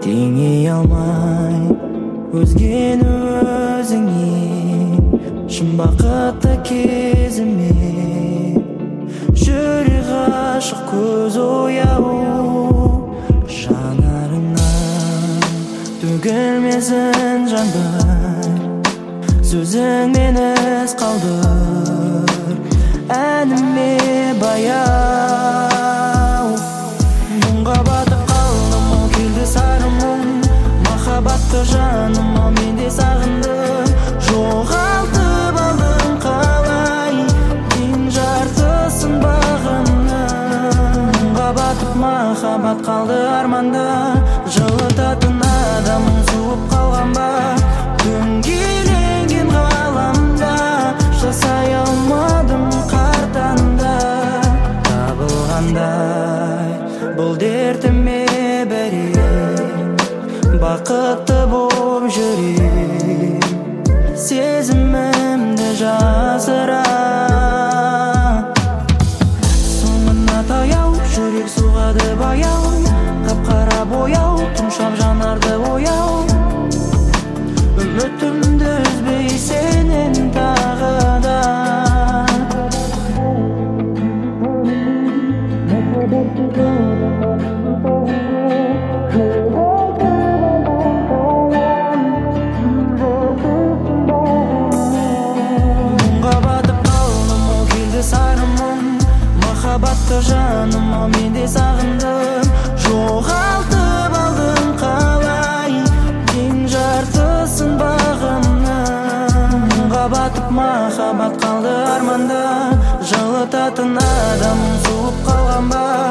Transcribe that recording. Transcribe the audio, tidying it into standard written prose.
теңей алмай өзгені өзіңе шын бақытты кезіме жүрек ғашық көз ояу жанарыңнан төгілмесін жандар сөзің мені қалдыр әніме баяу мұңға батып қалдым ау келді сары мұң махаббатты жаным ау мен де сағындым жоғалтып алдым қалай тең жартысын бағымның мұңға батып махаббат қалды арманда жылытатын адамың суып қалған ба дөңгеленген ғаламда жасай алмадым қартаңда табылғандай бұл дертіме берем бақытты боп жүрем сезімімді жасыра соңына таяу жүрек соғады баяу қап-қара бояу тұмшап жанарды бояу үмітімді үзбей сенен тағы да мұңға батып қалдым ау келді сары мұң махаббатты жаным ау мен де сағындым жоғалтып алдым қалай тең жартысын бағымның мұңға батып махаббат қалды арманда жылытатын адамың суып қалған ба